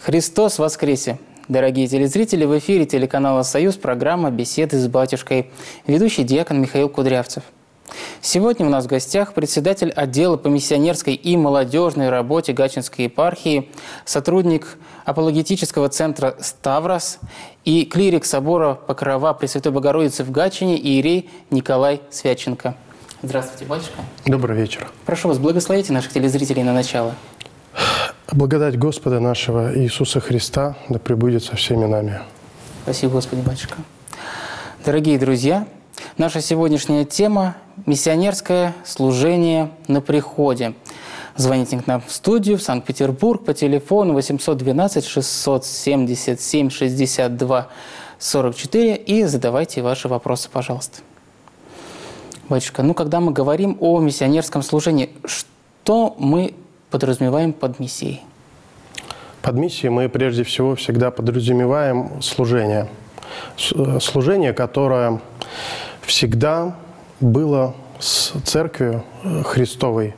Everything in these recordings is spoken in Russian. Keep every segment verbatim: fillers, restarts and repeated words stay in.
Христос воскресе! Дорогие телезрители, в эфире телеканала «Союз» программа «Беседы с батюшкой», ведущий диакон Михаил Кудрявцев. Сегодня у нас в гостях председатель отдела по миссионерской и молодежной работе Гатчинской епархии, сотрудник апологетического центра «Ставрос» и клирик собора Покрова Пресвятой Богородицы в Гатчине иерей Николай Свяченко. Здравствуйте, батюшка. Добрый вечер. Прошу вас, благословите наших телезрителей на начало. Благодать Господа нашего Иисуса Христа да пребудет со всеми нами. Спасибо, Господи, батюшка. Дорогие друзья, наша сегодняшняя тема – миссионерское служение на приходе. Звоните к нам в студию в Санкт-Петербург по телефону восемьсот двенадцать шестьсот семьдесят семь шестьдесят два сорок четыре и задавайте ваши вопросы, пожалуйста. Батюшка, ну когда мы говорим о миссионерском служении, что мы подразумеваем под миссией? Под миссией мы прежде всего всегда подразумеваем служение. Служение, которое всегда было с Церковью Христовой,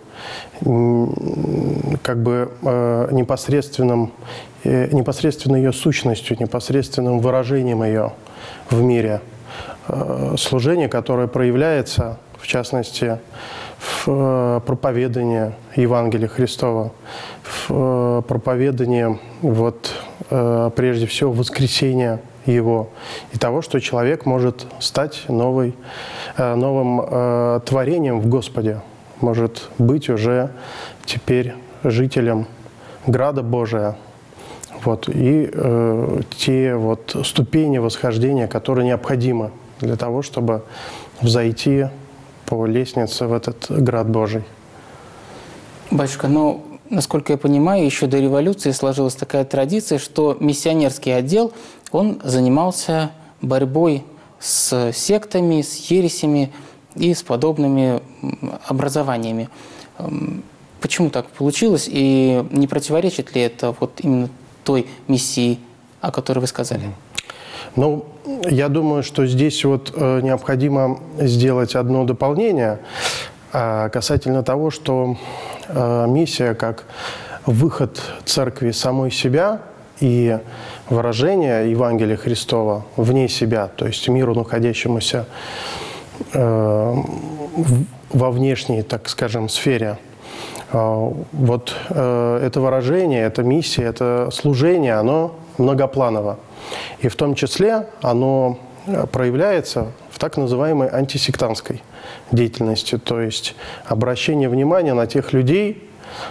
как бы непосредственным, непосредственно ее сущностью, непосредственным выражением ее в мире. Служение, которое проявляется, в частности, в проповедании Евангелия Христова, в проповедании, вот, прежде всего, воскресения Его и того, что человек может стать новой, новым творением в Господе, может быть уже теперь жителем Града Божия. Вот, и э, те вот ступени восхождения, которые необходимы для того, чтобы взойти по лестнице в этот Град Божий. Батюшка, ну, насколько я понимаю, еще до революции сложилась такая традиция, что миссионерский отдел, он занимался борьбой с сектами, с ересями и с подобными образованиями. Почему так получилось и не противоречит ли это вот именно той миссии, о которой вы сказали? Ну, я думаю, что здесь вот э, необходимо сделать одно дополнение э, касательно того, что э, миссия как выход Церкви самой себя и выражение Евангелия Христова вне себя, то есть миру, находящемуся э, во внешней, так скажем, сфере. Э, вот э, это выражение, эта миссия, это служение, оно многопланово. И в том числе оно проявляется в так называемой антисектантской деятельности, то есть обращение внимания на тех людей,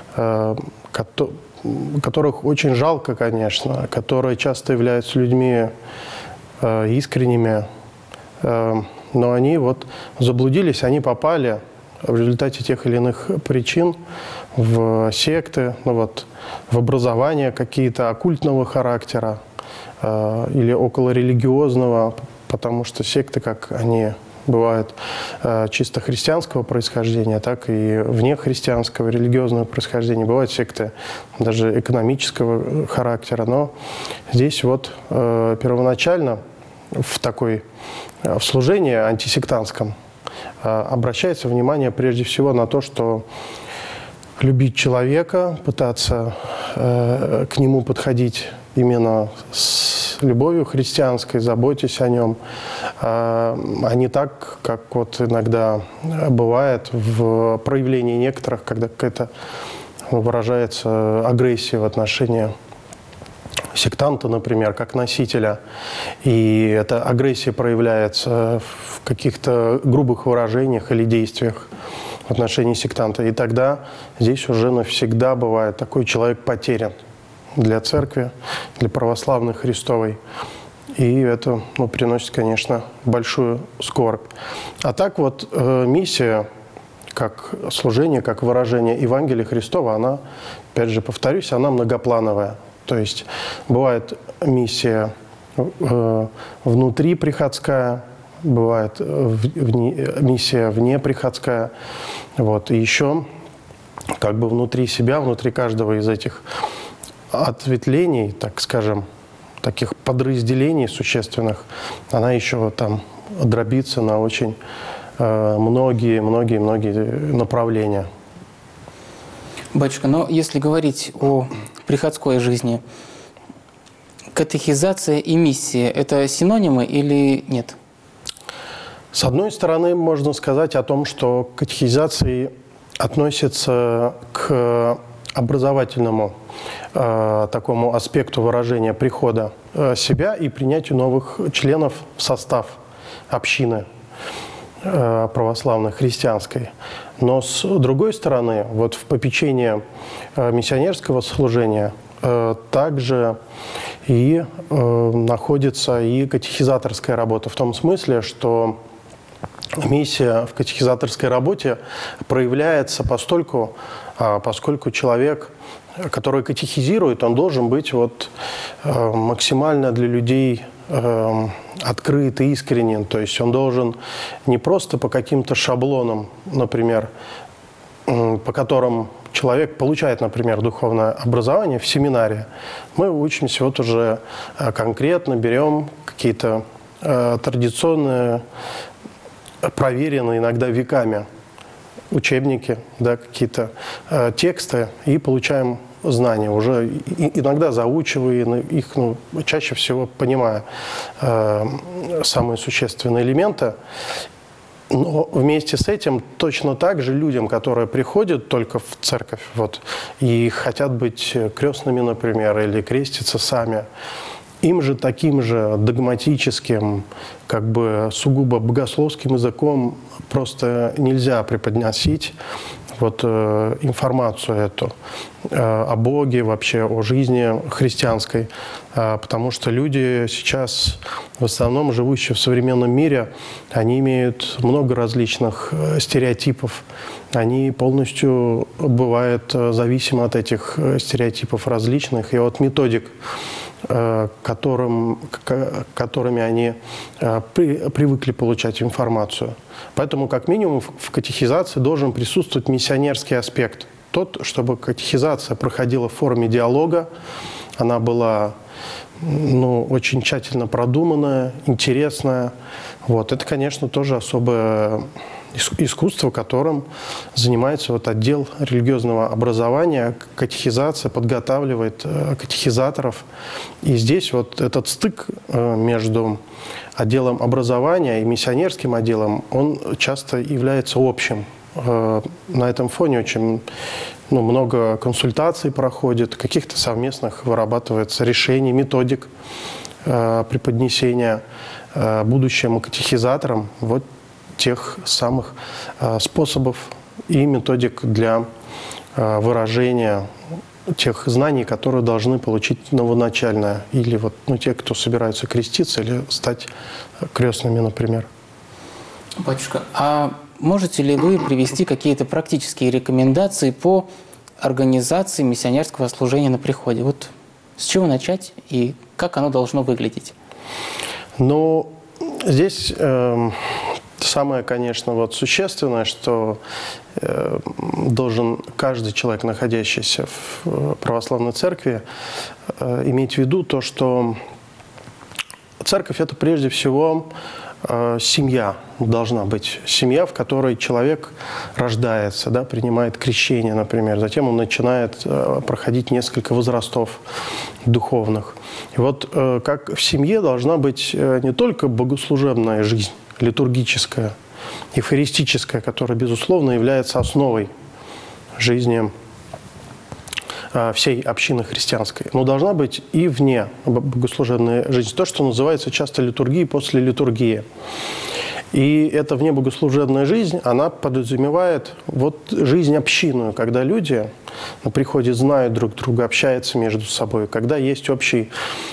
которых очень жалко, конечно, которые часто являются людьми искренними, но они вот заблудились, они попали в результате тех или иных причин в секты, ну вот, в образования какие-то оккультного характера, или околорелигиозного, потому что секты, как они бывают чисто христианского происхождения, так и вне христианского религиозного происхождения. Бывают секты даже экономического характера. Но здесь вот первоначально в такой в служении антисектантском обращается внимание прежде всего на то, что любить человека, пытаться к нему подходить именно с любовью христианской, заботясь о нем, а не так, как вот иногда бывает в проявлении некоторых, когда какая-то выражается агрессия в отношении сектанта, например, как носителя, и эта агрессия проявляется в каких-то грубых выражениях или действиях в отношении сектанта. И тогда здесь уже навсегда бывает такой человек потерян для церкви, для православной Христовой. И это, ну, приносит, конечно, большую скорбь. А так вот э, миссия, как служение, как выражение Евангелия Христова, она, опять же, повторюсь, она многоплановая. То есть бывает миссия э, внутри приходская, бывает вне, миссия вне приходская. Вот. И еще как бы внутри себя, внутри каждого из этих ответвлений, так скажем, таких подразделений существенных, она еще там дробится на очень многие-многие-многие направления. Батюшка, но если говорить о приходской жизни, катехизация и миссия – это синонимы или нет? С одной стороны, можно сказать о том, что к катехизации относится к образовательному э, такому аспекту выражения прихода э, себя и принятию новых членов в состав общины э, православной, христианской. Но с другой стороны, вот в попечении э, миссионерского служения э, также и э, находится и катехизаторская работа, в том смысле, что миссия в катехизаторской работе проявляется постольку, поскольку человек, который катехизирует, он должен быть вот максимально для людей открыт и искренен. То есть он должен не просто по каким-то шаблонам, например, по которым человек получает, например, духовное образование в семинаре. Мы учимся вот уже конкретно, берем какие-то традиционные, проверенные иногда веками учебники, да, какие-то э, тексты и получаем знания, уже и, иногда заучивая их, ну, чаще всего понимая э, самые существенные элементы. Но вместе с этим точно так же людям, которые приходят только в церковь вот, и хотят быть крестными, например, или креститься сами, им же таким же догматическим, как бы сугубо богословским языком просто нельзя преподносить вот, э, информацию эту э, о Боге, вообще о жизни христианской, э, потому что люди сейчас, в основном живущие в современном мире, они имеют много различных э, стереотипов, они полностью бывают э, зависимы от этих э, стереотипов различных и от методик, Которым, которыми они при, привыкли получать информацию. Поэтому, как минимум, в катехизации должен присутствовать миссионерский аспект. Тот, чтобы катехизация проходила в форме диалога, она была, ну, очень тщательно продуманная, интересная. Вот. Это, конечно, тоже особое искусство, которым занимается вот отдел религиозного образования, катехизация, подготавливает катехизаторов. И здесь вот этот стык между отделом образования и миссионерским отделом, он часто является общим. На этом фоне очень, ну, много консультаций проходит, каких-то совместных вырабатывается решений, методик преподнесения будущим катехизаторам вот тех самых э, способов и методик для э, выражения тех знаний, которые должны получить новоначальные, или вот, ну, те, кто собираются креститься или стать крестными, например. Батюшка, а можете ли вы привести какие-то практические рекомендации по организации миссионерского служения на приходе? Вот с чего начать и как оно должно выглядеть? Ну, здесь э, самое, конечно, вот существенное, что э, должен каждый человек, находящийся в православной церкви, э, иметь в виду то, что церковь – это прежде всего э, семья, должна быть семья, в которой человек рождается, да, принимает крещение, например, затем он начинает э, проходить несколько возрастов духовных. И вот э, как в семье должна быть э, не только богослужебная жизнь, литургическая, евхаристическая, которая, безусловно, является основой жизни э, всей общины христианской, но должна быть и вне богослужебная жизнь, то, что называется часто литургией после литургии. И эта внебогослужебная жизнь, она подразумевает вот жизнь общинную, когда люди на приходе знают друг друга, общаются между собой, когда есть общий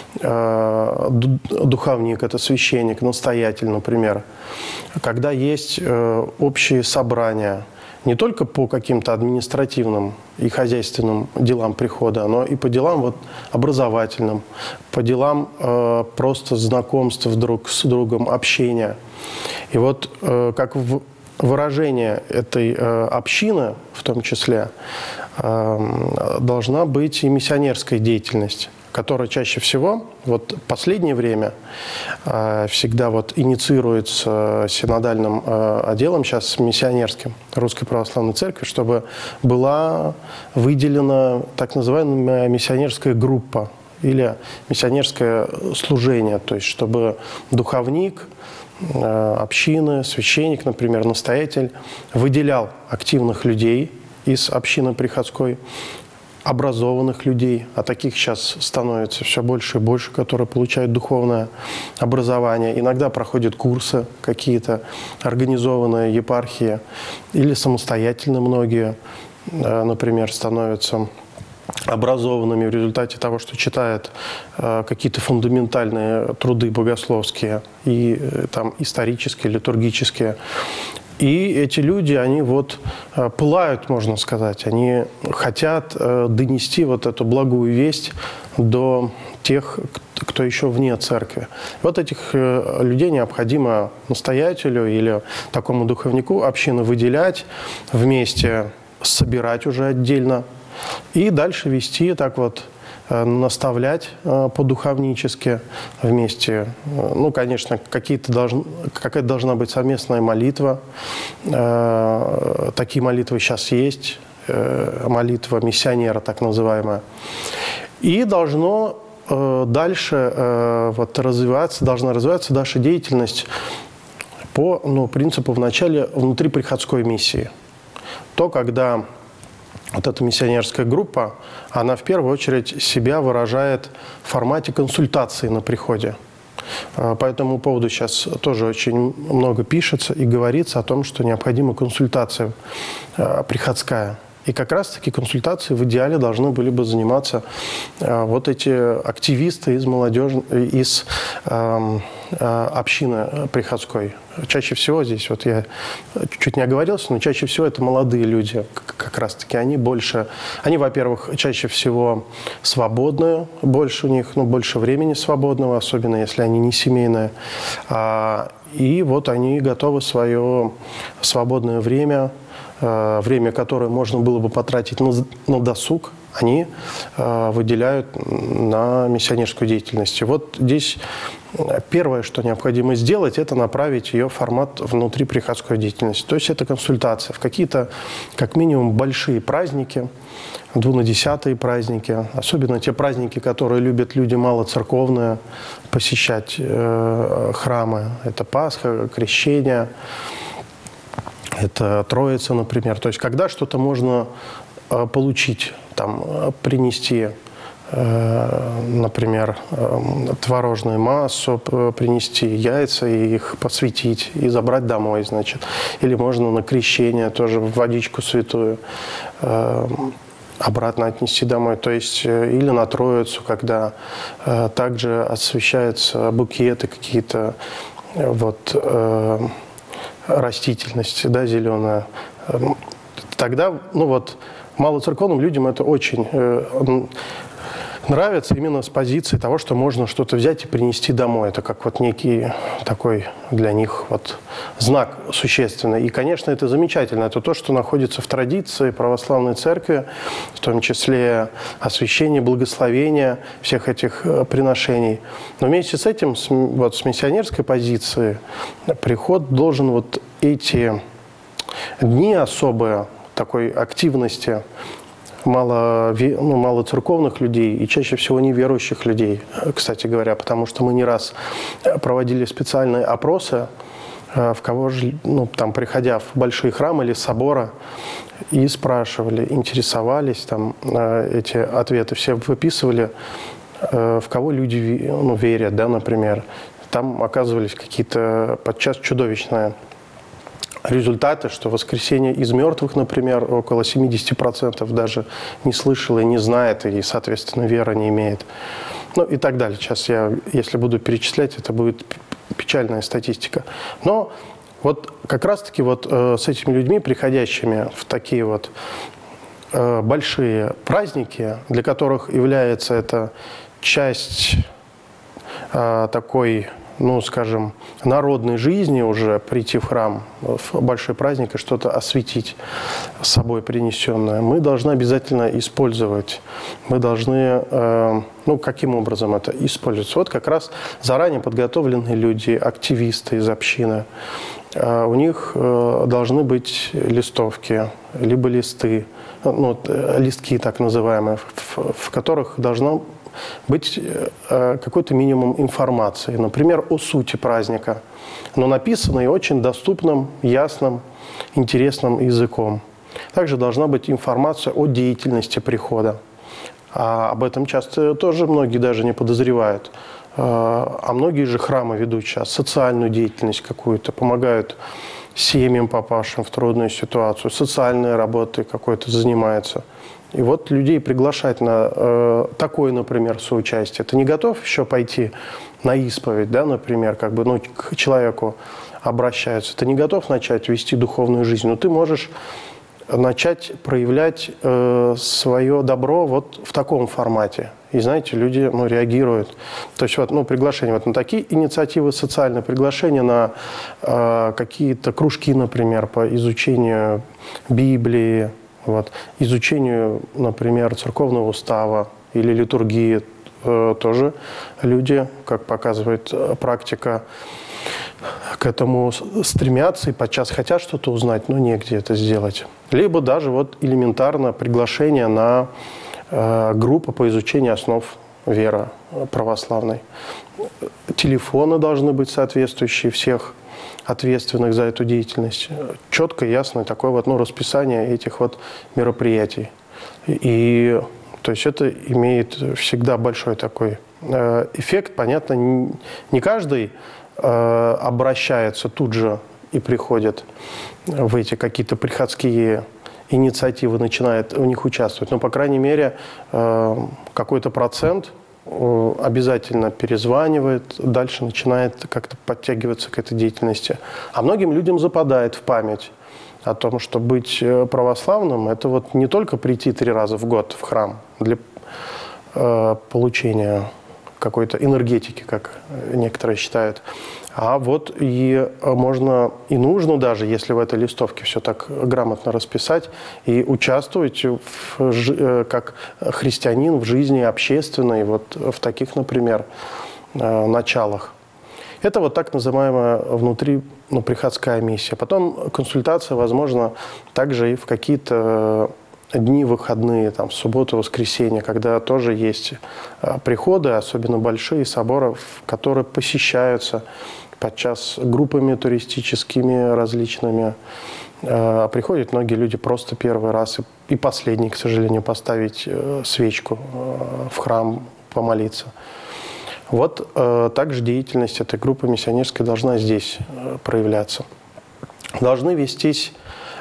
э, духовник, это священник, настоятель, например, когда есть э, общие собрания, не только по каким-то административным и хозяйственным делам прихода, но и по делам вот образовательным, по делам э, просто знакомств друг с другом, общения. И вот э, как в выражение этой э, общины, в том числе, э, должна быть и миссионерская деятельность, которая чаще всего, вот в последнее время, э, всегда вот инициируется синодальным э, отделом, сейчас миссионерским Русской Православной Церкви, чтобы была выделена так называемая миссионерская группа или миссионерское служение, то есть чтобы духовник общины, священник, например, настоятель, выделял активных людей из общины приходской, образованных людей, а таких сейчас становится все больше и больше, которые получают духовное образование. Иногда проходят курсы какие-то, организованные епархии, или самостоятельно многие, например, становятся образованными в результате того, что читают э, какие-то фундаментальные труды богословские и э, там, исторические, литургические. И эти люди, они вот э, пылают, можно сказать, они хотят э, донести вот эту благую весть до тех, кто еще вне церкви. Вот этих э, людей необходимо настоятелю или такому духовнику общины выделять, вместе собирать уже отдельно, и дальше вести, так вот, наставлять по-духовнически вместе. Ну, конечно, какие-то должны, какая-то должна быть совместная молитва. Такие молитвы сейчас есть. Молитва миссионера, так называемая. И должно дальше вот, развиваться, должна развиваться наша деятельность по ну, принципу вначале внутриприходской миссии. То, когда вот эта миссионерская группа, она в первую очередь себя выражает в формате консультации на приходе. По этому поводу сейчас тоже очень много пишется и говорится о том, что необходима консультация приходская. И как раз-таки консультации в идеале должны были бы заниматься вот эти активисты из молодежи, из э, общины приходской. Чаще всего здесь, вот я чуть не оговорился, но чаще всего это молодые люди, как раз-таки. Они больше, они, во-первых, чаще всего свободные, больше у них, ну, больше времени свободного, особенно если они не семейные. И вот они готовы свое свободное время, время, которое можно было бы потратить на, на досуг, они э, выделяют на миссионерскую деятельность. И вот здесь первое, что необходимо сделать, это направить ее в формат внутриприходской деятельности. То есть это консультация в какие-то, как минимум, большие праздники, двунадесятые праздники, особенно те праздники, которые любят люди малоцерковные, посещать э, храмы. Это Пасха, Крещение, это Троица, например. То есть когда что-то можно э, получить, там, принести, э, например, э, творожную массу, принести яйца и их посвятить и забрать домой, значит. Или можно на крещение тоже водичку святую э, обратно отнести домой. То есть или на Троицу, когда э, также освещаются букеты какие-то, э, вот, э, растительность, да, зеленая. Тогда, ну вот, малоцерковным людям это очень э, нравится именно с позиции того, что можно что-то взять и принести домой. Это как вот некий такой для них вот знак существенный. И, конечно, это замечательно. Это то, что находится в традиции православной церкви, в том числе освящение, благословение всех этих приношений. Но вместе с этим, с, вот, с миссионерской позиции, приход должен вот эти дни особые такой активности мало, ну, мало церковных людей и чаще всего неверующих людей, кстати говоря, потому что мы не раз проводили специальные опросы, в кого же, ну, там, приходя в большие храмы или соборы, и спрашивали, интересовались, там, эти ответы все выписывали, в кого люди, ну, верят, да, например. Там оказывались какие-то подчас чудовищные результаты, что воскресение из мертвых, например, около семьдесят процентов даже не слышал и не знает, и, соответственно, вера не имеет. Ну и так далее. Сейчас я, если буду перечислять, это будет печальная статистика. Но вот как раз-таки вот э, с этими людьми, приходящими в такие вот э, большие праздники, для которых является это часть э, такой, ну, скажем, народной жизни уже, прийти в храм в большой праздник и что-то осветить с собой принесенное, мы должны обязательно использовать. Мы должны, э, ну, каким образом это используется? Вот как раз заранее подготовленные люди, активисты из общины, э, у них э, должны быть листовки, либо листы, ну, листки так называемые, в, в которых должно быть э, какой-то минимум информации, например, о сути праздника, но написанной очень доступным, ясным, интересным языком. Также должна быть информация о деятельности прихода. А об этом часто тоже многие даже не подозревают. А многие же храмы ведут сейчас социальную деятельность какую-то, помогают семьям, попавшим в трудную ситуацию, социальной работой какой-то занимаются. И вот людей приглашать на э, такое, например, соучастие. Ты не готов еще пойти на исповедь, да, например, как бы, ну, к человеку обращаются. Ты не готов начать вести духовную жизнь, но ты можешь начать проявлять э, свое добро вот в таком формате. И, знаете, люди, ну, реагируют. То есть вот, ну, приглашение вот на такие инициативы социальные, приглашение на э, какие-то кружки, например, по изучению Библии, вот, изучению, например, церковного устава или литургии. Э, тоже люди, как показывает практика, к этому стремятся и подчас хотят что-то узнать, но негде это сделать. Либо даже вот элементарно приглашение на э, группу по изучению основ веры православной. Телефоны должны быть соответствующие всех ответственных за эту деятельность. Четко, ясно такое вот, ну, расписание этих вот мероприятий. И то есть это имеет всегда большой такой э, эффект. Понятно, не, не каждый обращается тут же и приходит в эти какие-то приходские инициативы, начинает в них участвовать. Но, по крайней мере, какой-то процент обязательно перезванивает, дальше начинает как-то подтягиваться к этой деятельности. А многим людям западает в память о том, что быть православным – это вот не только прийти три раза в год в храм для получения какой-то энергетики, как некоторые считают. А вот и можно, и нужно даже, если в этой листовке все так грамотно расписать, и участвовать в, как христианин в жизни общественной, вот в таких, например, началах. Это вот так называемая внутри, ну, приходская миссия. Потом консультация, возможно, также и в какие-то дни выходные, там, субботу, воскресенье, когда тоже есть приходы, особенно большие соборы, которые посещаются подчас группами туристическими различными. Приходят многие люди просто первый раз и, и последний, к сожалению, поставить свечку в храм, помолиться. Вот также деятельность этой группы миссионерской должна здесь проявляться. Должны вестись,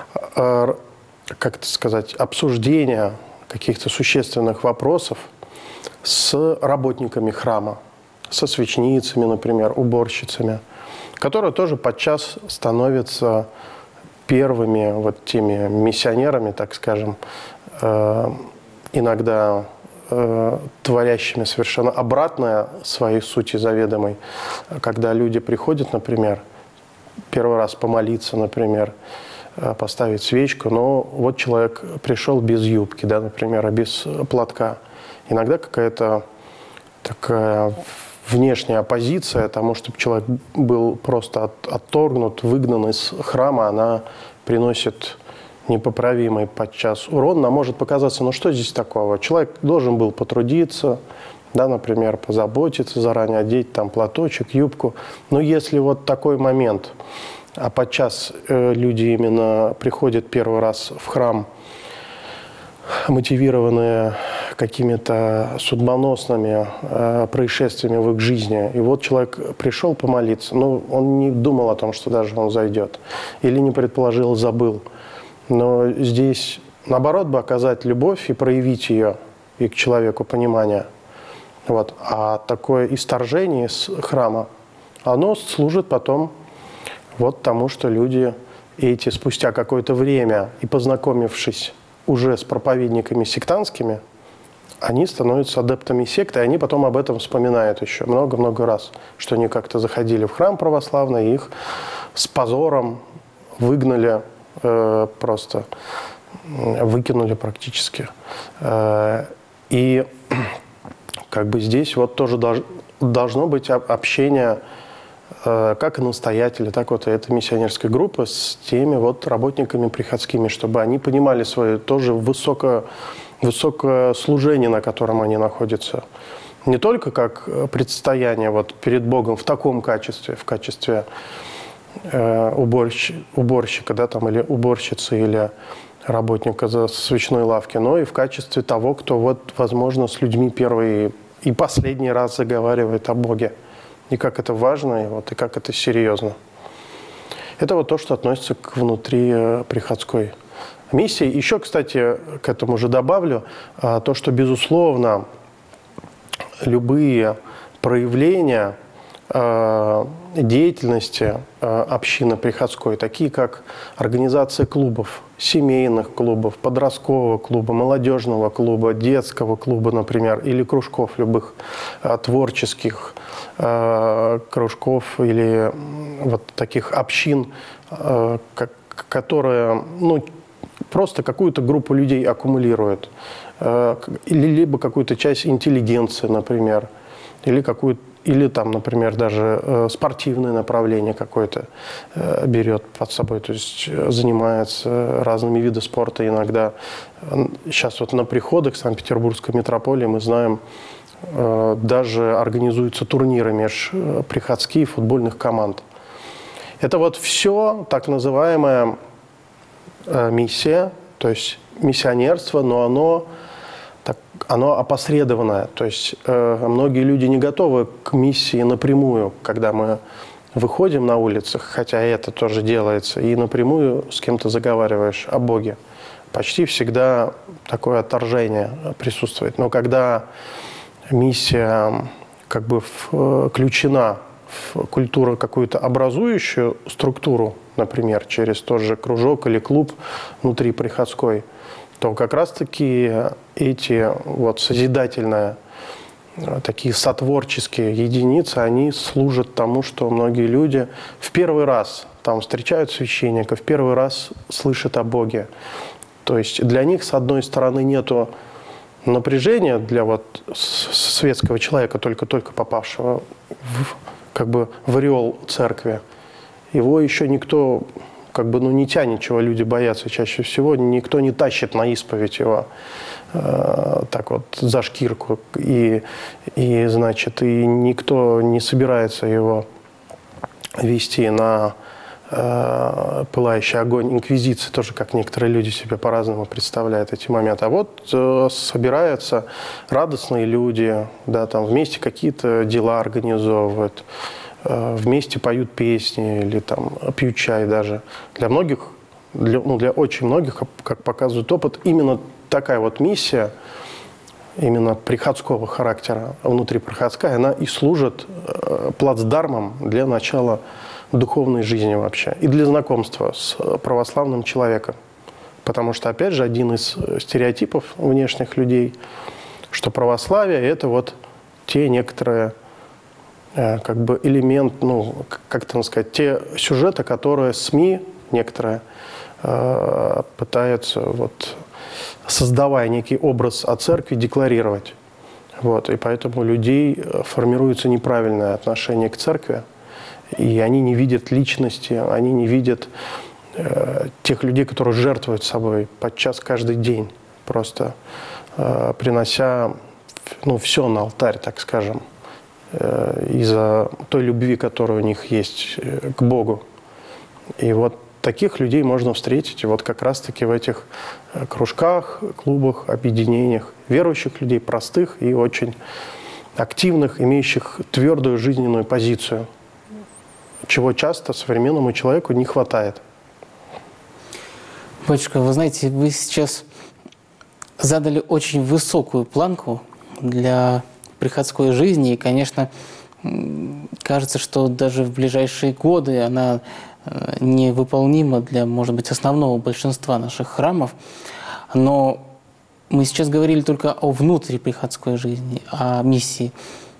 как это сказать, обсуждения каких-то существенных вопросов с работниками храма, со свечницами, например, уборщицами, которые тоже подчас становятся первыми вот теми миссионерами, так скажем, иногда творящими совершенно обратное своей сути заведомой, когда люди приходят, например, первый раз помолиться, например, поставить свечку, но вот человек пришел без юбки, да, например, а без платка. Иногда какая-то такая внешняя оппозиция тому, чтобы человек был просто от, отторгнут, выгнан из храма, она приносит непоправимый подчас урон. Нам может показаться, ну что здесь такого? Человек должен был потрудиться, да, например, позаботиться, заранее одеть там платочек, юбку. Но если вот такой момент, а подчас э, люди именно приходят первый раз в храм, мотивированные какими-то судьбоносными э, происшествиями в их жизни. И вот человек пришел помолиться, но он не думал о том, что даже он зайдет. Или не предположил, забыл. Но здесь, наоборот, бы оказать любовь и проявить ее, и к человеку понимание. Вот. А такое исторжение с храма, оно служит потом вот тому, что люди эти спустя какое-то время и познакомившись уже с проповедниками сектантскими, они становятся адептами секты, и они потом об этом вспоминают еще много-много раз, что они как-то заходили в храм православный, и их с позором выгнали, э, просто выкинули практически. Э, и как бы здесь вот тоже долж, должно быть общение как и настоятели, так вот и эта миссионерская группа с теми вот работниками приходскими, чтобы они понимали свое тоже высокое, высокое служение, на котором они находятся. не только как предстояние вот перед Богом в таком качестве, в качестве э, уборщ, уборщика, да, там, или уборщицы, или работника за свечной лавки, но и в качестве того, кто, вот, возможно, с людьми первый и последний раз заговаривает о Боге. И как это важно, и, вот, и как это серьезно. Это вот то, что относится к внутри приходской миссии. Еще, кстати, к этому же добавлю, то, что, безусловно, любые проявления деятельности общины приходской, такие как организация клубов, семейных клубов, подросткового клуба, молодежного клуба, детского клуба, например, или кружков любых творческих кружков или вот таких общин, которые, ну, просто какую-то группу людей аккумулируют, или либо какую-то часть интеллигенции, например, или какую-то Или там, например, даже спортивное направление какое-то берет под собой, то есть занимается разными видами спорта иногда. Сейчас вот на приходах Санкт-Петербургской метрополии мы знаем, даже организуются турниры межприходских футбольных команд. Это вот все так называемая миссия, то есть миссионерство, но оно... Оно опосредованное, то есть э, многие люди не готовы к миссии напрямую, когда мы выходим на улицах, хотя это тоже делается, и напрямую с кем-то заговариваешь о Боге. Почти всегда такое отторжение присутствует. Но когда миссия как бы включена в культуру какую-то образующую структуру, например, через тот же кружок или клуб внутри приходской, то как раз-таки эти вот созидательные, такие сотворческие единицы, они служат тому, что многие люди в первый раз там встречают священника, в первый раз слышат о Боге. То есть для них, с одной стороны, нету напряжения для вот светского человека, только-только попавшего в, как бы в ореол церкви. Его еще никто... как бы, ну, не тянет, чего люди боятся чаще всего, никто не тащит на исповедь его э, так вот за шкирку, и, и, значит, и никто не собирается его вести на э, пылающий огонь инквизиции, тоже как некоторые люди себе по-разному представляют эти моменты. А вот э, собираются радостные люди, да, там вместе какие-то дела организовывают, вместе поют песни или там пьют чай даже. Для многих, для, ну, для очень многих, как показывает опыт, именно такая вот миссия, именно приходского характера, внутриpriходская, она и служит плацдармом для начала духовной жизни вообще и для знакомства с православным человеком. Потому что, опять же, один из стереотипов внешних людей, что православие – это вот те некоторые как бы элемент, ну, как это сказать, те сюжеты, которые СМИ некоторые э, пытаются, вот, создавая некий образ о церкви, декларировать. Вот, и поэтому у людей формируется неправильное отношение к церкви, и они не видят личности, они не видят э, тех людей, которые жертвуют собой подчас каждый день, просто э, принося, ну, все на алтарь, так скажем, из-за той любви, которая у них есть к Богу. И вот таких людей можно встретить вот как раз-таки в этих кружках, клубах, объединениях верующих людей, простых и очень активных, имеющих твердую жизненную позицию, чего часто современному человеку не хватает. Батюшка, вы знаете, вы сейчас задали очень высокую планку для приходской жизни, и, конечно, кажется, что даже в ближайшие годы она невыполнима для, может быть, основного большинства наших храмов. Но мы сейчас говорили только о внутриприходской жизни, о миссии.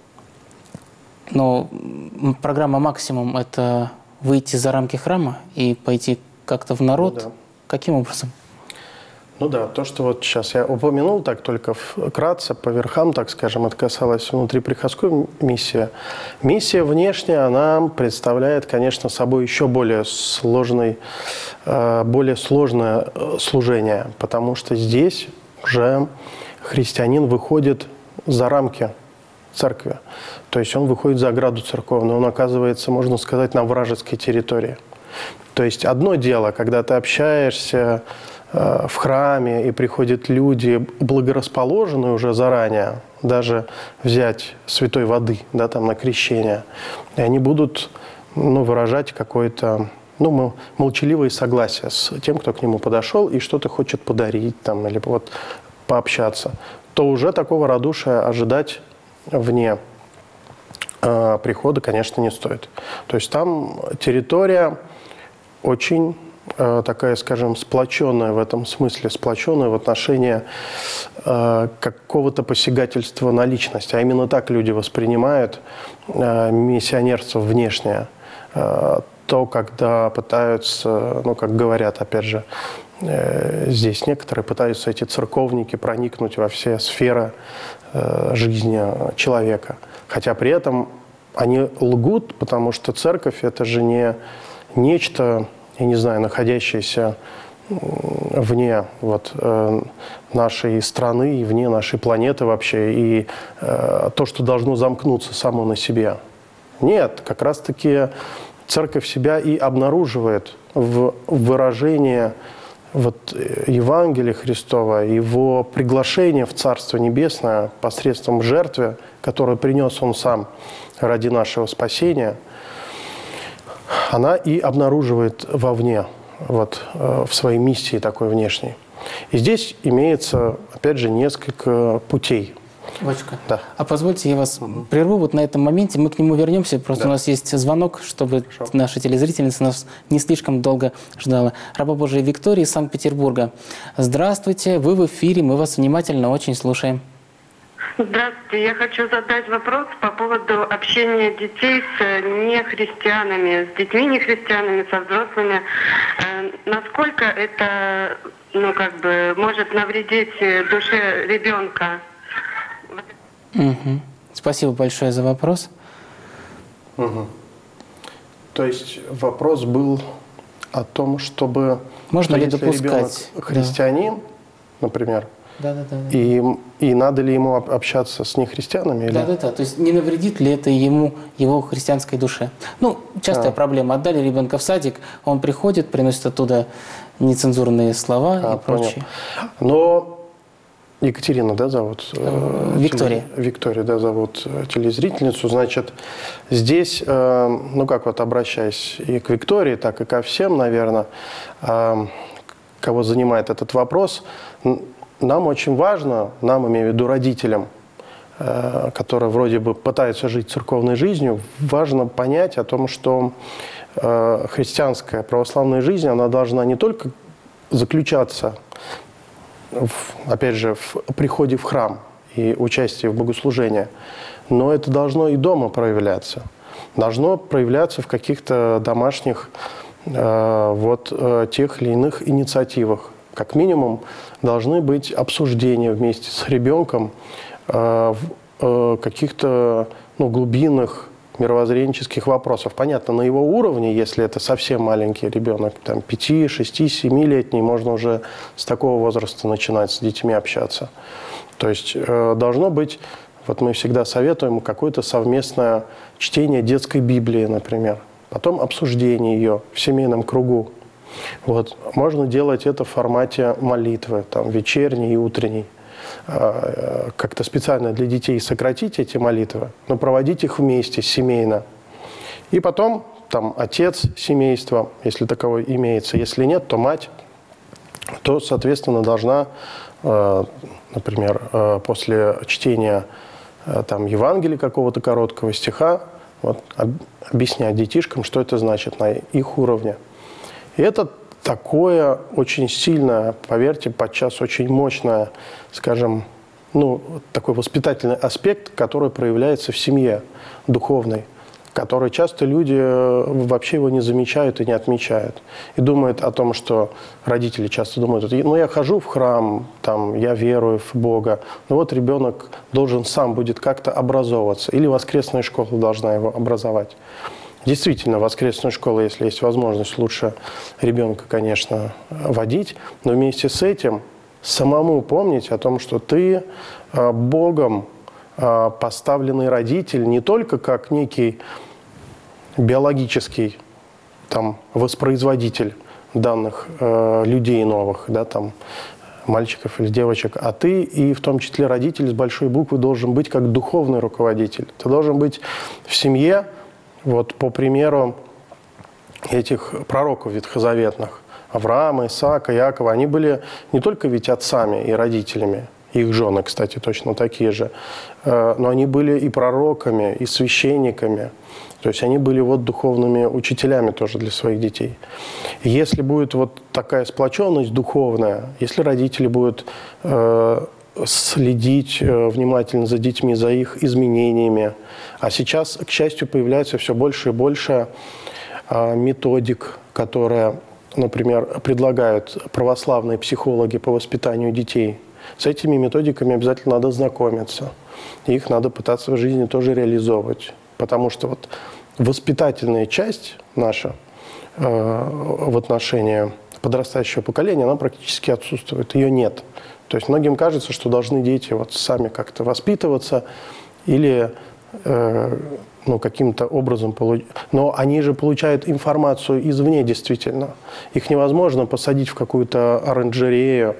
Но программа «Максимум» – это выйти за рамки храма и пойти как-то в народ. Ну, да. Каким образом? Ну да, то, что вот сейчас я упомянул, так только вкратце, по верхам, так скажем, это касалось внутриприходской миссии. Миссия внешняя, она представляет, конечно, собой еще более сложный, более сложное служение, потому что здесь уже христианин выходит за рамки церкви. То есть он выходит за ограду церковную, он оказывается, можно сказать, на вражеской территории. То есть одно дело, когда ты общаешься э, в храме, и приходят люди, благорасположенные уже заранее, даже взять святой воды, да, там, на крещение, и они будут, ну, выражать какое-то, ну, молчаливое согласие с тем, кто к нему подошел и что-то хочет подарить там, или вот пообщаться, то уже такого радушия ожидать вне э, прихода, конечно, не стоит. То есть там территория очень э, такая, скажем, сплоченная в этом смысле, сплоченная в отношении э, какого-то посягательства на личность. А именно так люди воспринимают э, миссионерство внешнее. Э, то, когда пытаются, ну, как говорят, опять же, э, здесь некоторые пытаются, эти церковники, проникнуть во все сферы э, жизни человека. Хотя при этом они лгут, потому что церковь – это же не нечто, я не знаю, находящееся вне вот, э, нашей страны и вне нашей планеты вообще, и э, то, что должно замкнуться само на себе. Нет, как раз-таки церковь себя и обнаруживает в выражении вот Евангелия Христова, его приглашение в Царство Небесное посредством жертвы, которую принес Он Сам ради нашего спасения, она и обнаруживает вовне, вот, в своей миссии такой внешней. И здесь имеется, опять же, несколько путей. Батюшка, да. А позвольте, я вас прерву вот на этом моменте, мы к нему вернемся, просто да. у нас есть звонок, чтобы Хорошо. наша телезрительница нас не слишком долго ждала. Раба Божия Виктория из Санкт-Петербурга. Здравствуйте, вы в эфире, мы вас внимательно очень слушаем. Здравствуйте, я хочу задать вопрос по поводу общения детей с нехристианами, с детьми нехристианами, со взрослыми. Э, насколько это, ну, как бы, может навредить душе ребенка? Угу. Спасибо большое за вопрос. Угу. То есть вопрос был о том, чтобы... Можно ли если допускать? Ребенок христианин, да. например, да, да, да, да. И, и надо ли ему общаться с нехристианами? Или... Да, да, да. То есть не навредит ли это ему, его христианской душе? Ну, частая а. проблема. Отдали ребенка в садик, он приходит, приносит оттуда нецензурные слова а, и прочее. Понял. Но Екатерина, да, зовут? Виктория. Теле... Виктория, да, зовут телезрительницу. Значит, здесь, ну как вот обращаясь и к Виктории, так и ко всем, наверное, кого занимает этот вопрос, нам очень важно, нам, имею в виду родителям, которые вроде бы пытаются жить церковной жизнью, важно понять о том, что христианская православная жизнь, она должна не только заключаться В, опять же, в приходе в храм и участии в богослужении, но это должно и дома проявляться. Должно проявляться в каких-то домашних э, вот, э, тех или иных инициативах. Как минимум, должны быть обсуждения вместе с ребенком э, в э, каких-то ну, глубинных мировоззренческих вопросов. Понятно, на его уровне, если это совсем маленький ребенок, там пяти, шести, семилетний, можно уже с такого возраста начинать с детьми общаться. То есть э, должно быть, вот мы всегда советуем, какое-то совместное чтение детской Библии, например, потом обсуждение ее в семейном кругу. Вот. Можно делать это в формате молитвы, там, вечерней и утренней. Как-то специально для детей сократить эти молитвы, но проводить их вместе, семейно. И потом там отец семейства, если таковой имеется, если нет, то мать, то, соответственно, должна, например, после чтения там, Евангелия какого-то короткого стиха вот, объяснять детишкам, что это значит на их уровне. И это такое очень сильное, поверьте, подчас очень мощное, скажем, ну, такой воспитательный аспект, который проявляется в семье духовной, который часто люди вообще его не замечают и не отмечают. И думают о том, что родители часто думают, ну, я хожу в храм, там, я верую в Бога, но вот ребенок должен сам будет как-то образовываться, или воскресная школа должна его образовать. Действительно, воскресную школу, если есть возможность, лучше ребенка, конечно, водить, но вместе с этим самому помнить о том, что ты Богом поставленный родитель не только как некий биологический там, воспроизводитель данных э, людей новых, да, там, мальчиков или девочек, а ты и в том числе родитель с большой буквы должен быть как духовный руководитель. Ты должен быть в семье, вот по примеру этих пророков ветхозаветных, Авраама, Исаака, Иакова, они были не только ведь отцами и родителями, их жены, кстати, точно такие же, но они были и пророками, и священниками. То есть они были вот духовными учителями тоже для своих детей. Если будет вот такая сплоченность духовная, если родители будут э, следить э, внимательно за детьми, за их изменениями, а сейчас, к счастью, появляется все больше и больше э, методик, которые, например, предлагают православные психологи по воспитанию детей. С этими методиками обязательно надо знакомиться. Их надо пытаться в жизни тоже реализовывать. Потому что вот воспитательная часть наша э, в отношении подрастающего поколения, она практически отсутствует, ее нет. То есть многим кажется, что должны дети вот сами как-то воспитываться или э, ну, каким-то образом получать. Но они же получают информацию извне действительно. Их невозможно посадить в какую-то оранжерею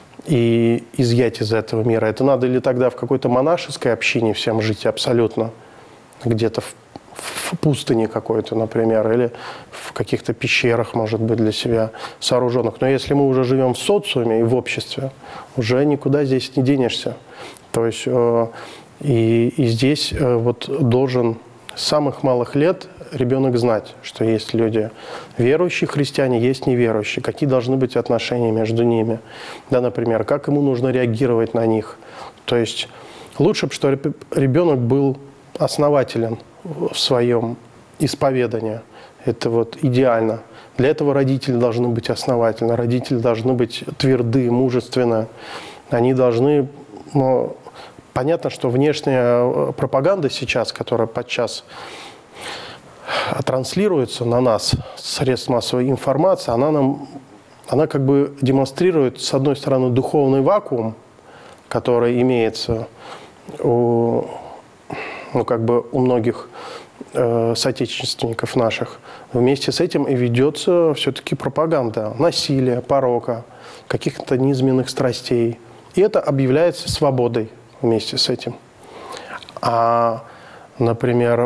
и изъять из этого мира. Это надо или тогда в какой-то монашеской общине всем жить абсолютно, где-то в, в пустыне какой-то, например, или в каких-то пещерах, может быть, для себя сооруженных. Но если мы уже живем в социуме и в обществе, уже никуда здесь не денешься. То есть э, и, и здесь э, вот должен с самых малых лет ребенок знать, что есть люди верующие христиане, есть неверующие, какие должны быть отношения между ними. Да, например, как ему нужно реагировать на них. То есть лучше бы, что ребенок был основателен в своем исповедании. Это вот идеально. Для этого родители должны быть основательны, родители должны быть тверды, мужественны. Они должны... Ну, понятно, что внешняя пропаганда сейчас, которая подчас транслируется на нас, средств массовой информации, она нам, она как бы демонстрирует, с одной стороны, духовный вакуум, который имеется у, ну, как бы у многих э, соотечественников наших. Вместе с этим и ведется все-таки пропаганда насилия, порока, каких-то низменных страстей. И это объявляется свободой вместе с этим. А, например,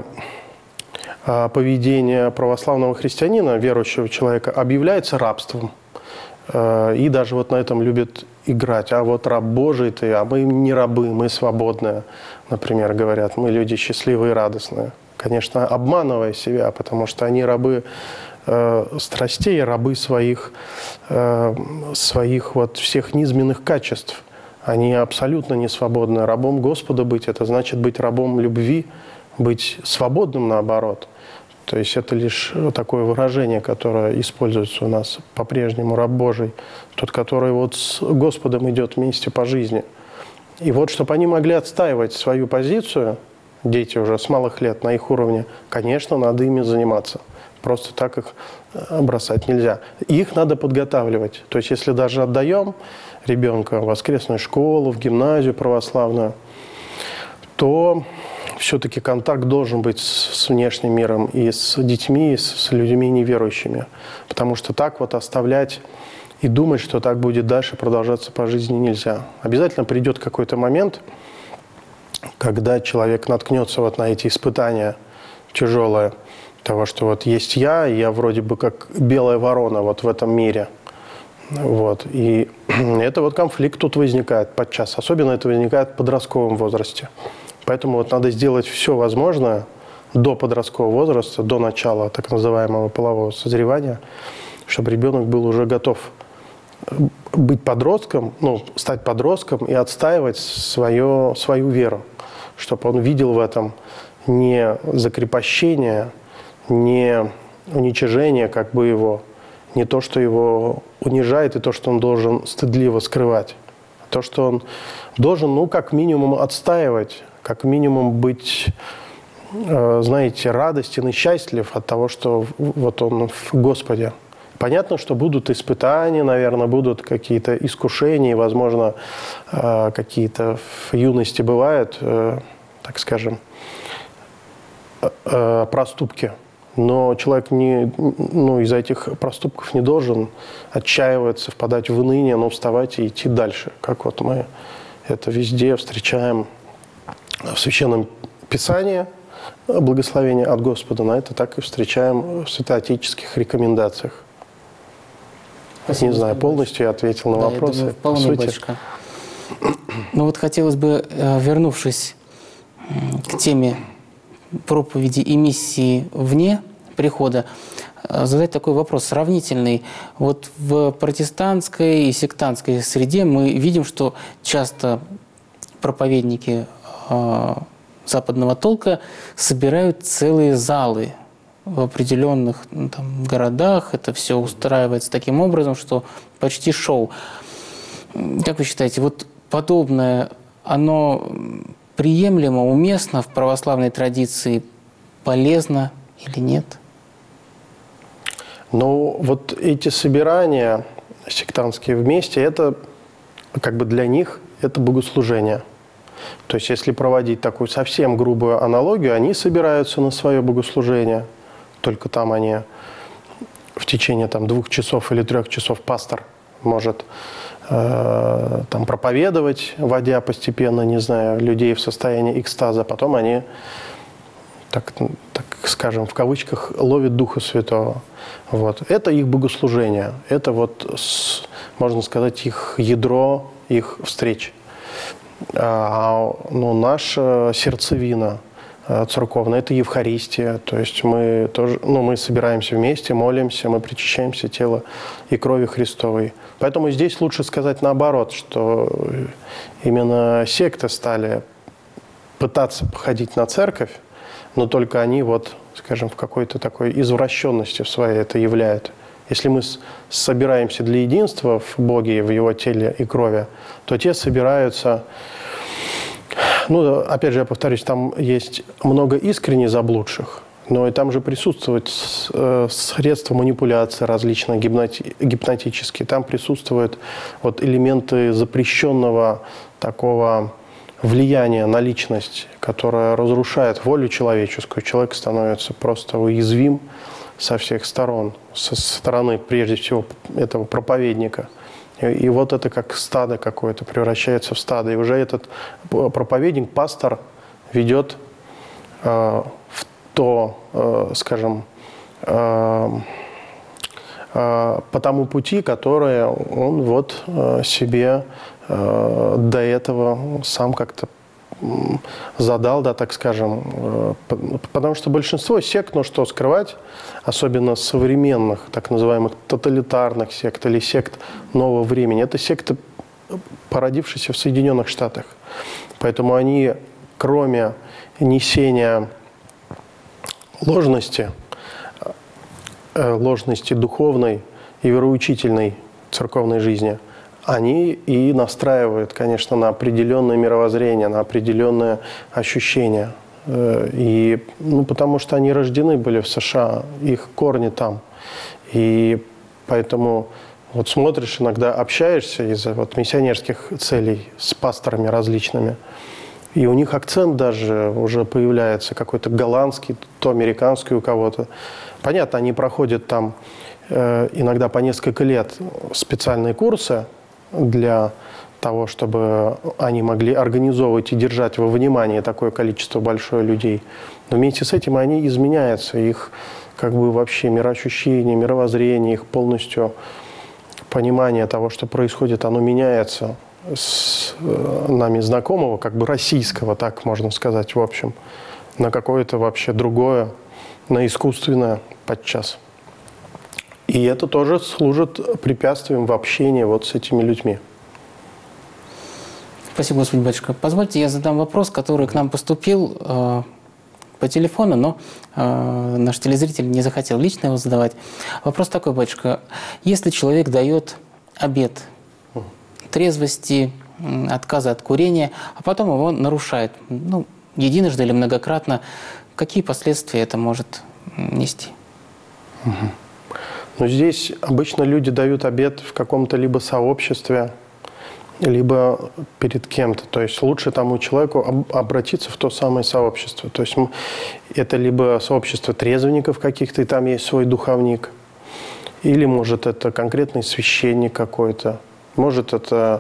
поведение православного христианина, верующего человека, объявляется рабством. И даже вот на этом любят играть. А вот раб Божий ты, а мы не рабы, мы свободные, например, говорят. Мы люди счастливые и радостные. Конечно, обманывая себя, потому что они рабы э, страстей, рабы своих, э, своих вот всех низменных качеств. Они абсолютно не свободны. Рабом Господа быть – это значит быть рабом любви, быть свободным наоборот. То есть это лишь такое выражение, которое используется у нас по-прежнему. Раб Божий, тот, который вот с Господом идет вместе по жизни. И вот, чтобы они могли отстаивать свою позицию, дети уже с малых лет на их уровне, конечно, надо ими заниматься. Просто так их бросать нельзя. И их надо подготавливать. То есть если даже отдаем ребенка в воскресную школу, в гимназию православную, то все-таки контакт должен быть с внешним миром и с детьми, и с людьми неверующими. Потому что так вот оставлять и думать, что так будет дальше продолжаться по жизни, нельзя. Обязательно придет какой-то момент, когда человек наткнется вот на эти испытания тяжелые, того, что вот есть я, и я вроде бы как белая ворона вот в этом мире. Вот. И это вот конфликт тут возникает подчас. Особенно это возникает в подростковом возрасте. Поэтому вот надо сделать все возможное до подросткового возраста, до начала так называемого полового созревания, чтобы ребенок был уже готов быть подростком, ну, стать подростком и отстаивать свое, свою веру, чтобы он видел в этом не закрепощение, не уничижение как бы его, не то, что его унижает, и то, что он должен стыдливо скрывать, а то, что он должен, ну, как минимум отстаивать, как минимум быть, знаете, радостен и счастлив от того, что вот он в Господе. Понятно, что будут испытания, наверное, будут какие-то искушения, возможно, какие-то в юности бывают так скажем, проступки. Но человек не, ну, из-за этих проступков не должен отчаиваться, впадать в уныние, но вставать и идти дальше. Как вот мы это везде встречаем в Священном Писании, благословение от Господа, на это так и встречаем в святоотеческих рекомендациях. Спасибо, не знаю, полностью я ответил на да, вопросы. Я думаю, вполне, батюшка. Ну вот хотелось бы, вернувшись к теме проповеди и миссии вне прихода, задать такой вопрос сравнительный. Вот в протестантской и сектантской среде мы видим, что часто проповедники э, западного толка собирают целые залы в определенных ну, там, городах. Это все устраивается таким образом, что почти шоу. Как вы считаете, вот подобное, оно приемлемо, уместно в православной традиции, полезно или нет? Ну, вот эти собирания сектантские вместе, это как бы для них это богослужение. То есть, если проводить такую совсем грубую аналогию, они собираются на свое богослужение, только там они в течение там, двух часов или трех часов пастор может э, там, проповедовать, вводя постепенно, не знаю, людей в состояние экстаза. Потом они, так, так скажем, в кавычках, ловят Духа Святого. Вот. Это их богослужение. Это, вот, можно сказать, их ядро, их встреч. А ну, наша сердцевина церковная – это Евхаристия. То есть мы, тоже, ну, мы собираемся вместе, молимся, мы причащаемся тела и крови Христовой. Поэтому здесь лучше сказать наоборот, что именно секты стали пытаться походить на церковь, но только они, вот, скажем, в какой-то такой извращенности в своей это являют. Если мы собираемся для единства в Боге, в Его теле и крови, то те собираются... Ну, опять же, я повторюсь, там есть много искренне заблудших, но и там же присутствуют средства манипуляции различные, гипноти- гипнотические. Там присутствуют вот элементы запрещенного такого влияния на личность, которое разрушает волю человеческую. Человек становится просто уязвим со всех сторон, со стороны, прежде всего, этого проповедника. И, и вот это как стадо какое-то превращается в стадо. И уже этот проповедник, пастор, ведет э, в то, э, скажем, э, э, по тому пути, который он вот э, себе э, до этого сам как-то задал, да, так скажем, потому что большинство сект, ну что скрывать, особенно современных, так называемых тоталитарных сект или сект нового времени, это секты, породившиеся в Соединенных Штатах. Поэтому они, кроме несения ложности, ложности духовной и вероучительной церковной жизни, они и настраивают, конечно, на определенное мировоззрение, на определенное ощущение. И, ну, потому что они рождены были в США, их корни там. И поэтому вот смотришь, иногда общаешься из-за вот миссионерских целей с пасторами различными, и у них акцент даже уже появляется какой-то голландский, то американский у кого-то. Понятно, они проходят там э, иногда по несколько лет специальные курсы, для того, чтобы они могли организовывать и держать во внимании такое количество большое людей. Но вместе с этим они изменяются, их как бы вообще мироощущение, мировоззрение, их полностью понимание того, что происходит, оно меняется с нами знакомого, как бы российского, так можно сказать, в общем, на какое-то вообще другое, на искусственное подчас. И это тоже служит препятствием в общении вот с этими людьми. Спасибо, господин батюшка. Позвольте, я задам вопрос, который к нам поступил э, по телефону, но э, наш телезритель не захотел лично его задавать. Вопрос такой, батюшка. Если человек дает обет трезвости, отказа от курения, а потом его нарушает, ну, единожды или многократно, какие последствия это может нести? Угу. Но здесь обычно люди дают обет в каком-то либо сообществе, либо перед кем-то. То есть лучше тому человеку обратиться в то самое сообщество. То есть это либо сообщество трезвенников каких-то, и там есть свой духовник, или, может, это конкретный священник какой-то, может, это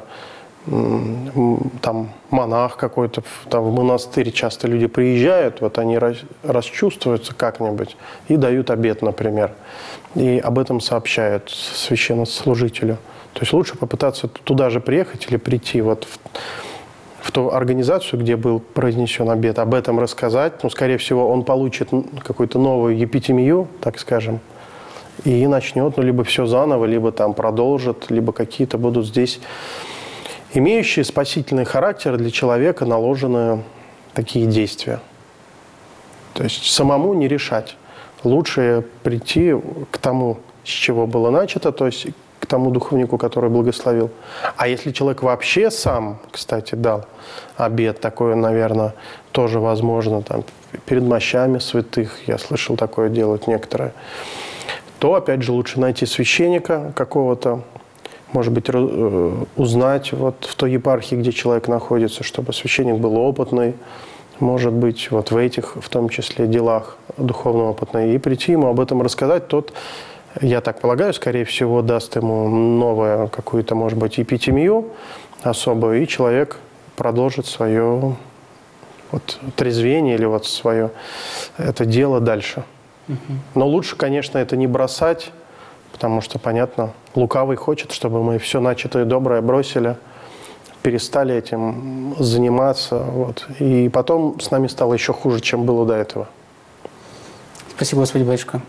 там монах какой-то, там в монастырь часто люди приезжают, вот они расчувствуются как-нибудь и дают обет, например, и об этом сообщают священнослужителю. То есть лучше попытаться туда же приехать или прийти вот в, в ту организацию, где был произнесен обет, об этом рассказать. Ну, скорее всего, он получит какую-то новую епитемию, так скажем, и начнет, ну, либо все заново, либо там продолжит, либо какие-то будут здесь имеющие спасительный характер для человека наложены такие действия. То есть самому не решать. Лучше прийти к тому, с чего было начато, то есть к тому духовнику, который благословил. А если человек вообще сам, кстати, дал обет, такое, наверное, тоже возможно, там, перед мощами святых, я слышал, такое делают некоторые, то, опять же, лучше найти священника какого-то, может быть, узнать вот в той епархии, где человек находится, чтобы священник был опытный, может быть, вот в этих, в том числе, делах духовно опытный, и прийти ему об этом рассказать. Тот, я так полагаю, скорее всего, даст ему новую какую-то, может быть, епитемию особую, и человек продолжит свое вот трезвение или вот свое это дело дальше. Но лучше, конечно, это не бросать, потому что, понятно, лукавый хочет, чтобы мы все начатое доброе бросили, перестали этим заниматься. Вот. И потом с нами стало еще хуже, чем было до этого. Спасибо, Господи, батюшка.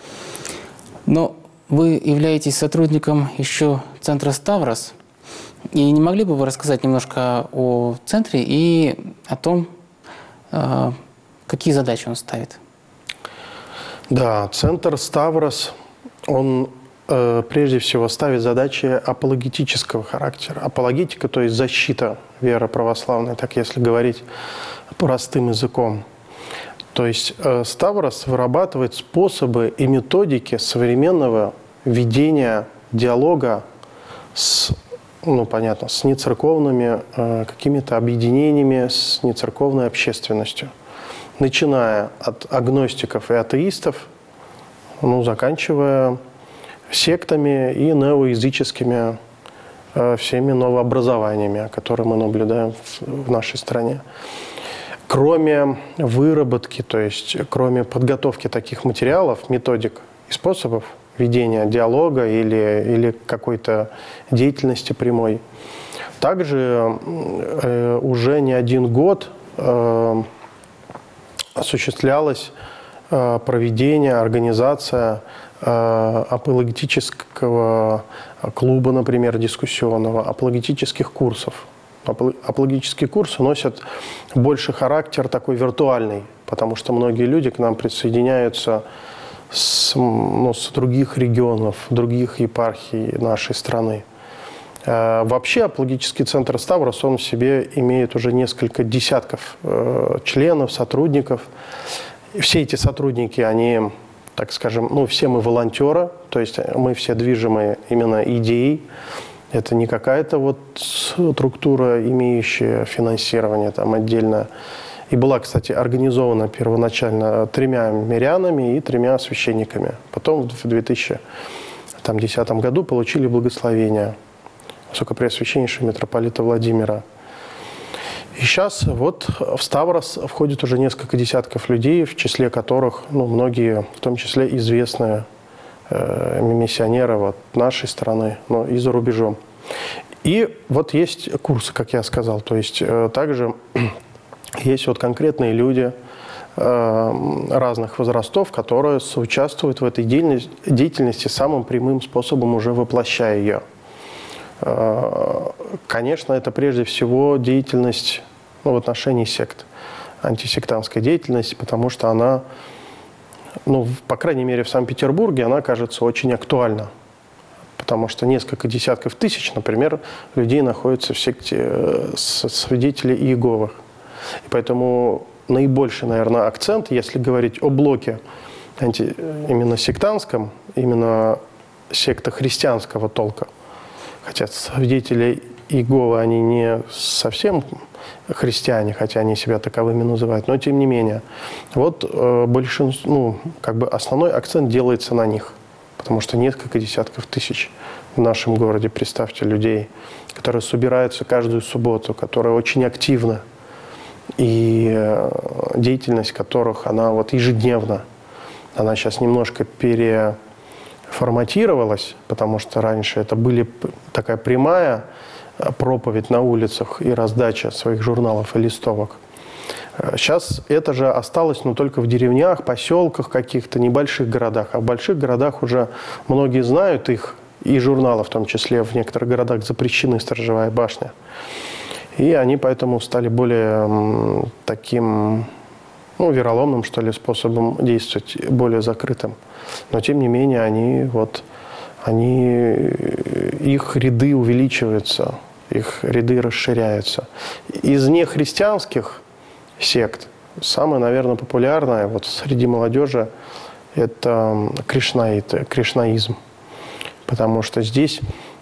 Но вы являетесь сотрудником еще центра «Ставрос». И не могли бы вы рассказать немножко о центре и о том, какие задачи он ставит? Да, центр «Ставрос», он э, прежде всего ставит задачи апологетического характера. Апологетика, то есть защита веры православной, так если говорить простым языком. То есть э, «Ставрос» вырабатывает способы и методики современного ведения диалога с, ну, понятно, с нецерковными э, какими-то объединениями, с нецерковной общественностью. Начиная от агностиков и атеистов, ну, заканчивая сектами и неоязыческими э, всеми новообразованиями, которые мы наблюдаем в, в нашей стране. Кроме выработки, то есть кроме подготовки таких материалов, методик и способов ведения диалога или, или какой-то деятельности прямой, также э, уже не один год э, осуществлялось э, проведение, организация э, апологетического клуба, например, дискуссионного, апологетических курсов. Апологетические курсы носят больше характер такой виртуальный, потому что многие люди к нам присоединяются с, ну, с других регионов, других епархий нашей страны. Вообще апологетический центр «Ставрос», он в себе имеет уже несколько десятков э, членов, сотрудников. И все эти сотрудники, они, так скажем, ну, все мы волонтеры, то есть мы все движимы именно идеей. Это не какая-то вот структура, имеющая финансирование там отдельно. И была, кстати, организована первоначально тремя мирянами и тремя священниками. Потом в две тысячи десятом году получили благословение Высокопреосвященнейшего митрополита Владимира. И сейчас вот в «Ставрос» входит уже несколько десятков людей, в числе которых, ну, многие, в том числе известные э, миссионеры вот, нашей страны, но и за рубежом. И вот есть курсы, как я сказал, то есть э, также есть вот конкретные люди э, разных возрастов, которые соучаствуют в этой деятельности, деятельности самым прямым способом, уже воплощая ее. Конечно, это прежде всего деятельность, ну, в отношении сект, антисектантская деятельность, потому что она, ну, по крайней мере, в Санкт-Петербурге она кажется очень актуальна, потому что несколько десятков тысяч, например, людей находятся в секте свидетелей Иеговых. И поэтому наибольший, наверное, акцент, если говорить о блоке анти, именно сектантском, именно секта христианского толка, хотя свидетелей Иеговы, они не совсем христиане, хотя они себя таковыми называют, но тем не менее. Вот э, большинство, ну, как бы основной акцент делается на них, потому что несколько десятков тысяч в нашем городе, представьте, людей, которые собираются каждую субботу, которые очень активны, и э, деятельность которых, она вот ежедневна. Она сейчас немножко переформатировалась, потому что раньше это были такая прямая проповедь на улицах и раздача своих журналов и листовок. Сейчас это же осталось, но только в деревнях, поселках каких-то, небольших городах. А в больших городах уже многие знают их, и журналы в том числе. В некоторых городах запрещены «Сторожевая башня». И они поэтому стали более таким, ну, вероломным, что ли, способом действовать, более закрытым. Но, тем не менее, они вот... Они, их ряды увеличиваются, их ряды расширяются. Из нехристианских сект самая, наверное, популярная вот среди молодежи – это кришнаиты, кришнаизм. Потому что здесь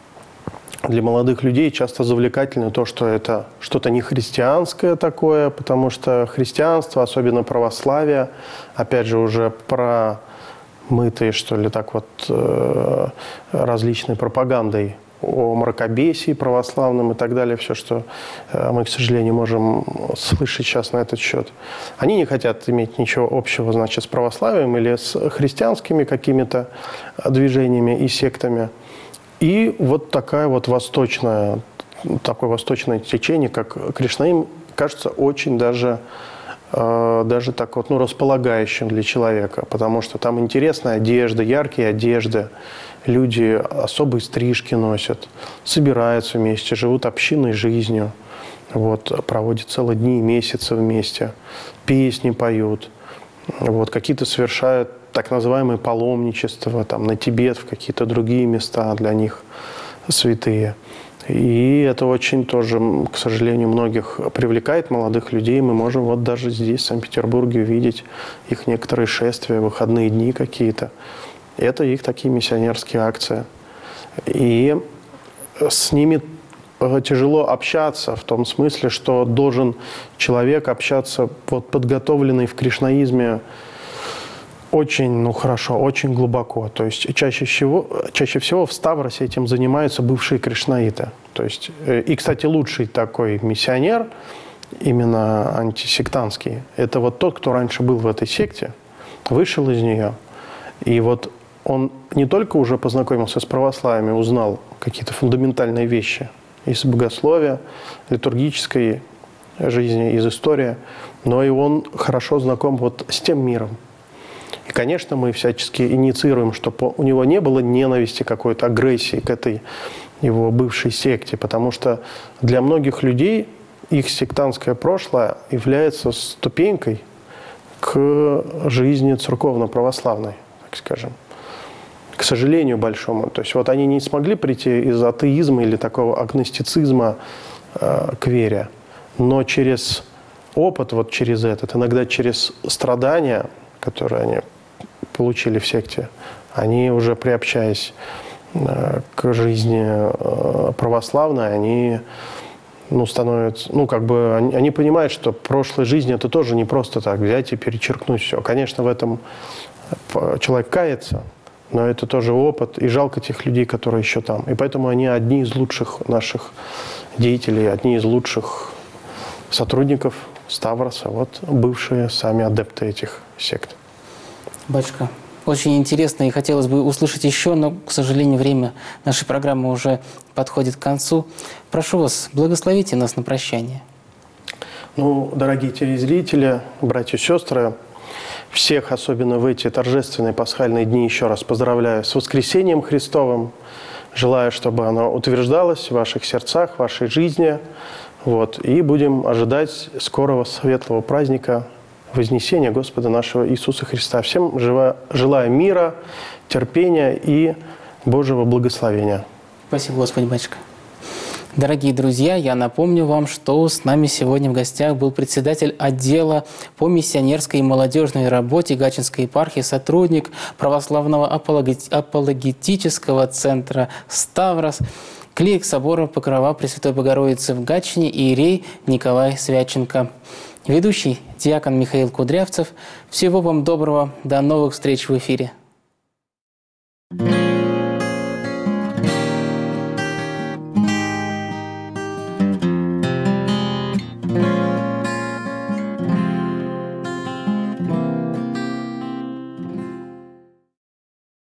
для молодых людей часто завлекательно то, что это что-то нехристианское такое, потому что христианство, особенно православие, опять же, уже про... мытые, что ли, так вот э, различной пропагандой о мракобесии православном и так далее, все, что э, мы, к сожалению, можем слышать сейчас на этот счет. Они не хотят иметь ничего общего, значит, с православием или с христианскими какими-то движениями и сектами. И вот такая вот восточная, такое восточное течение, как кришнаизм, кажется очень даже... даже так вот, ну, располагающим для человека, потому что там интересная одежда, яркие одежды, люди особые стрижки носят, собираются вместе, живут общинной жизнью, вот, проводят целые дни и месяцы вместе, песни поют, вот, какие-то совершают так называемые паломничества там, на Тибет, в какие-то другие места для них святые. И это очень тоже, к сожалению, многих привлекает, молодых людей. Мы можем вот даже здесь, в Санкт-Петербурге, увидеть их некоторые шествия, выходные дни какие-то. Это их такие миссионерские акции. И с ними тяжело общаться в том смысле, что должен человек общаться, вот, подготовленный в кришнаизме, очень, ну хорошо, очень глубоко. То есть чаще всего, чаще всего в Ставросе этим занимаются бывшие кришнаиты. То есть, и, кстати, лучший такой миссионер, именно антисектантский, это вот тот, кто раньше был в этой секте, вышел из нее. И вот он не только уже познакомился с православием, узнал какие-то фундаментальные вещи из богословия, литургической жизни, из истории, но и он хорошо знаком вот с тем миром. И, конечно, мы всячески инициируем, чтобы у него не было ненависти, какой-то агрессии к этой его бывшей секте, потому что для многих людей их сектантское прошлое является ступенькой к жизни церковно-православной, так скажем. К сожалению большому. То есть вот они не смогли прийти из атеизма или такого агностицизма э, к вере, но через опыт, вот через этот, иногда через страдания, которые они получили в секте, они уже приобщаясь э, к жизни э, православной, они, ну, становятся, ну, как бы, они, они понимают, что прошлой жизни это тоже не просто так взять и перечеркнуть все. Конечно, в этом человек кается, но это тоже опыт, и жалко тех людей, которые еще там. И поэтому они одни из лучших наших деятелей, одни из лучших сотрудников Ставроса, вот бывшие сами адепты этих сект. Батюшка, очень интересно, и хотелось бы услышать еще, но, к сожалению, время нашей программы уже подходит к концу. Прошу вас, благословите нас на прощание. Ну, дорогие телезрители, братья и сестры, всех, особенно в эти торжественные пасхальные дни, еще раз поздравляю с воскресением Христовым. Желаю, чтобы оно утверждалось в ваших сердцах, в вашей жизни. Вот. И будем ожидать скорого светлого праздника Вознесения Господа нашего Иисуса Христа. Всем желаю мира, терпения и Божьего благословения. Спасибо, Господи, батюшка. Дорогие друзья, я напомню вам, что с нами сегодня в гостях был председатель отдела по миссионерской и молодежной работе Гатчинской епархии, сотрудник православного апологетического центра «Ставрос» Клирик собора Покрова Пресвятой Богородицы в Гатчине иерей Николай Свяченко. Ведущий диакон Михаил Кудрявцев. Всего вам доброго. До новых встреч в эфире.